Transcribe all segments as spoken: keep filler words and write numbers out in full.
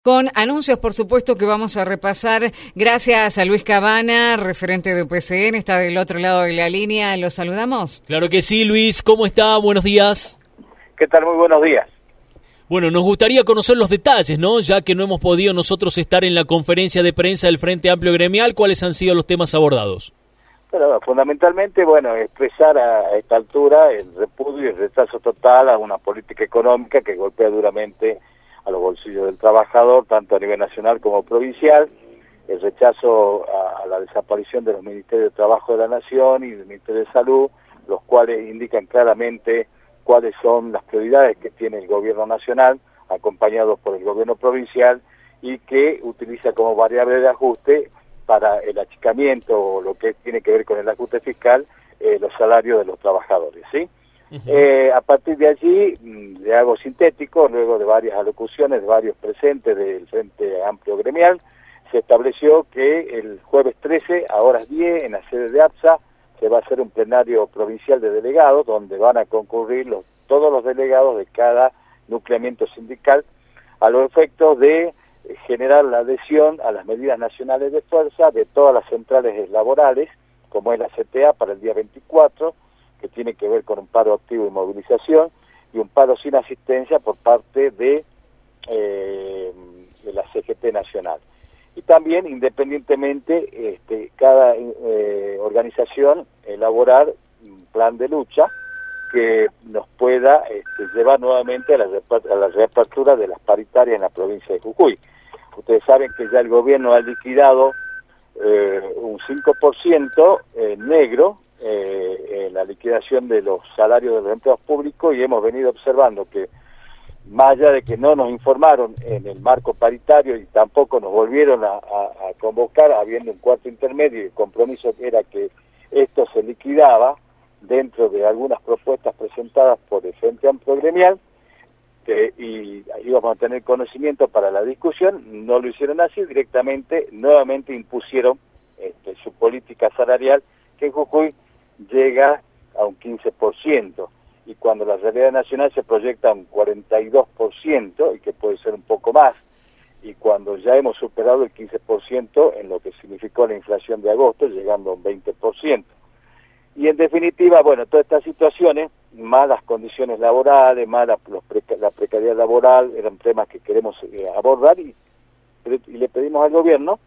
con anuncios, por supuesto, que vamos a repasar. Gracias a Luis Cabana, referente de U P C N, está del otro lado de la línea. ¿Lo saludamos? Claro que sí, Luis. ¿Cómo está? Buenos días. ¿Qué tal? Muy buenos días. Bueno, nos gustaría conocer los detalles, ¿no? Ya que no hemos podido nosotros estar en la conferencia de prensa del Frente Amplio Gremial, ¿cuáles han sido los temas abordados? Bueno, fundamentalmente, bueno, expresar a esta altura el repudio y el rechazo total a una política económica que golpea duramente a los bolsillos del trabajador, tanto a nivel nacional como provincial, el rechazo a, a la desaparición de los Ministerios de Trabajo de la Nación y del Ministerio de Salud, los cuales indican claramente cuáles son las prioridades que tiene el gobierno nacional, acompañado por el gobierno provincial, y que utiliza como variable de ajuste para el achicamiento o lo que tiene que ver con el ajuste fiscal, eh, los salarios de los trabajadores, ¿sí? Uh-huh. Eh, a partir de allí, mmm, le hago sintético, luego de varias alocuciones de varios presentes del Frente Amplio Gremial, se estableció que el jueves trece, a horas diez, en la sede de APSA, se va a hacer un plenario provincial de delegados, donde van a concurrir los, todos los delegados de cada nucleamiento sindical, a los efectos de generar la adhesión a las medidas nacionales de fuerza de todas las centrales laborales, como es la C T A para el día veinticuatro, que tiene que ver con un paro activo y movilización, y un paro sin asistencia por parte de, eh, de la C G T nacional. Y también, independientemente, este, cada eh, organización elaborar un plan de lucha que nos pueda este, llevar nuevamente a la, a la reapertura de las paritarias en la provincia de Jujuy. Ustedes saben que ya el gobierno ha liquidado eh, un cinco por ciento eh, negro eh, en la liquidación de los salarios de los empleados públicos, y hemos venido observando que, más allá de que no nos informaron en el marco paritario y tampoco nos volvieron a, a, a convocar, habiendo un cuarto intermedio, y el compromiso era que esto se liquidaba dentro de algunas propuestas presentadas por el Frente Amplio Gremial, que y íbamos a tener conocimiento para la discusión, no lo hicieron así, directamente, nuevamente impusieron este, su política salarial, que en Jujuy llega a un quince por ciento, y cuando la realidad nacional se proyecta a un cuarenta y dos por ciento, y que puede ser un poco más, y cuando ya hemos superado el quince por ciento en lo que significó la inflación de agosto, llegando a un veinte por ciento. Y en definitiva, bueno, todas estas situaciones, más las condiciones laborales, más la, los preca, la precariedad laboral, eran temas que queremos eh, abordar, y, y le pedimos al gobierno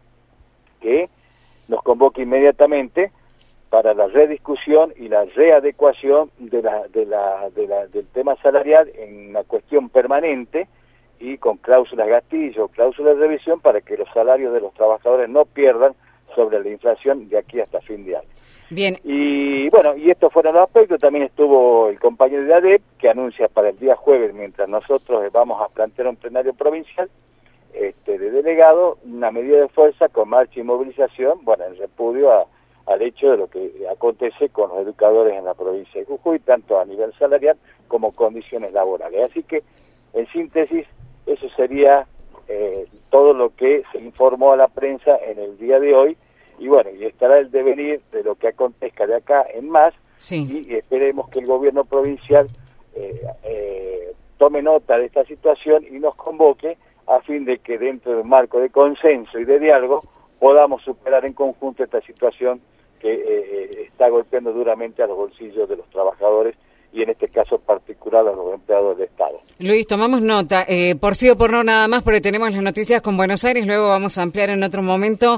que nos convoque inmediatamente para la rediscusión y la readecuación de la, de la, de la, del tema salarial en una cuestión permanente y con cláusulas gatillo, cláusulas de revisión, para que los salarios de los trabajadores no pierdan sobre la inflación de aquí hasta fin de año. Bien. Y bueno, y estos fueron los aspectos. También estuvo el compañero de A D E P, que anuncia para el día jueves, mientras nosotros vamos a plantear un plenario provincial este, de delegado, una medida de fuerza con marcha y movilización, bueno, en repudio a, al hecho de lo que acontece con los educadores en la provincia de Jujuy, tanto a nivel salarial como condiciones laborales. Así que, en síntesis, eso sería eh, todo lo que se informó a la prensa en el día de hoy. Y bueno, y estará el devenir de lo que acontezca de acá en más, sí. Y esperemos que el gobierno provincial eh, eh, tome nota de esta situación y nos convoque a fin de que dentro del marco de consenso y de diálogo podamos superar en conjunto esta situación que eh, está golpeando duramente a los bolsillos de los trabajadores, y en este caso particular a los empleados del Estado. Luis, tomamos nota, eh, por sí o por no nada más, porque tenemos las noticias con Buenos Aires, luego vamos a ampliar en otro momento.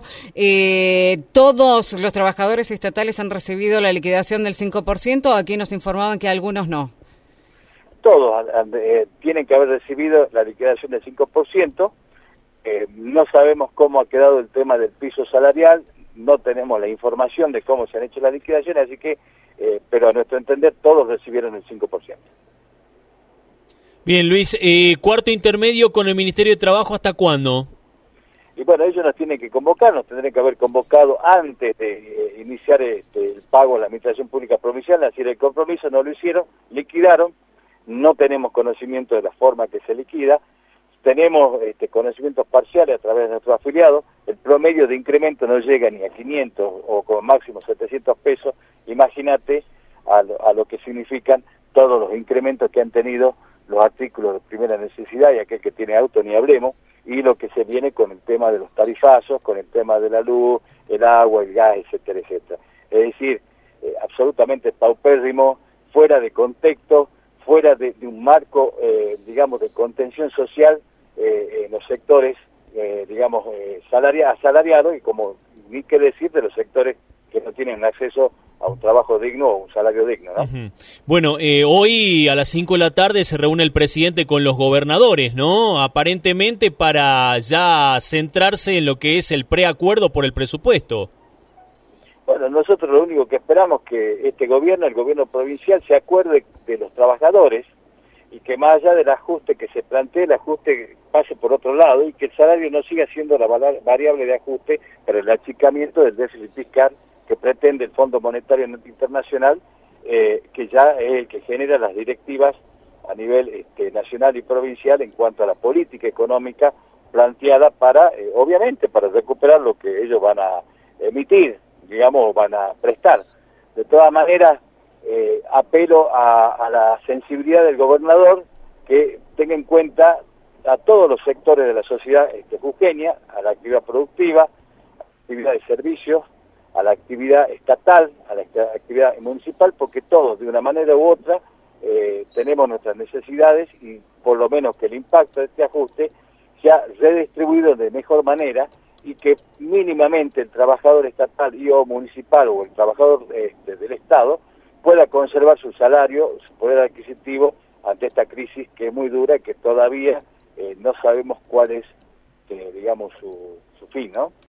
Eh, ¿Todos los trabajadores estatales han recibido la liquidación del cinco por ciento? Aquí nos informaban que algunos no. Todos eh, tienen que haber recibido la liquidación del cinco por ciento. Eh, no sabemos cómo ha quedado el tema del piso salarial, no tenemos la información de cómo se han hecho las liquidaciones, así que Eh, pero a nuestro entender todos recibieron el cinco por ciento. Bien, Luis, eh, cuarto intermedio con el Ministerio de Trabajo, ¿hasta cuándo? Y bueno, ellos nos tienen que convocar, nos tendrían que haber convocado antes de eh, iniciar este, el pago a la Administración Pública Provincial, así el compromiso, no lo hicieron, liquidaron, no tenemos conocimiento de la forma que se liquida, tenemos este, conocimientos parciales a través de nuestros afiliados, el promedio de incremento no llega ni a quinientos o como máximo setecientos pesos, imagínate a lo, a lo que significan todos los incrementos que han tenido los artículos de primera necesidad y aquel que tiene auto ni hablemos, y lo que se viene con el tema de los tarifazos, con el tema de la luz, el agua, el gas, etcétera, etcétera. Es decir, eh, absolutamente paupérrimo, fuera de contexto, fuera de, de un marco, eh, digamos, de contención social eh, en los sectores, eh, digamos, eh, salaria, asalariados, y como ni qué decir de los sectores que no tienen acceso a un trabajo digno o un salario digno, ¿no? Uh-huh. Bueno, eh, hoy a las cinco de la tarde se reúne el presidente con los gobernadores, ¿no? Aparentemente para ya centrarse en lo que es el preacuerdo por el presupuesto. Bueno, nosotros lo único que esperamos es que este gobierno, el gobierno provincial, se acuerde de los trabajadores y que más allá del ajuste que se plantee, el ajuste pase por otro lado y que el salario no siga siendo la variable de ajuste para el achicamiento del déficit fiscal que pretende el Fondo Monetario Internacional, eh, que ya es el que genera las directivas a nivel este, nacional y provincial en cuanto a la política económica planteada para, eh, obviamente, para recuperar lo que ellos van a emitir, digamos, van a prestar. De todas maneras, eh, apelo a, a la sensibilidad del gobernador, que tenga en cuenta a todos los sectores de la sociedad este, jujeña, a la actividad productiva, a la actividad de servicios, a la actividad estatal, a la actividad municipal, porque todos, de una manera u otra, eh, tenemos nuestras necesidades y por lo menos que el impacto de este ajuste sea redistribuido de mejor manera y que mínimamente el trabajador estatal y o municipal o el trabajador este, del Estado pueda conservar su salario, su poder adquisitivo ante esta crisis que es muy dura y que todavía eh, no sabemos cuál es, eh, digamos, su, su fin, ¿no?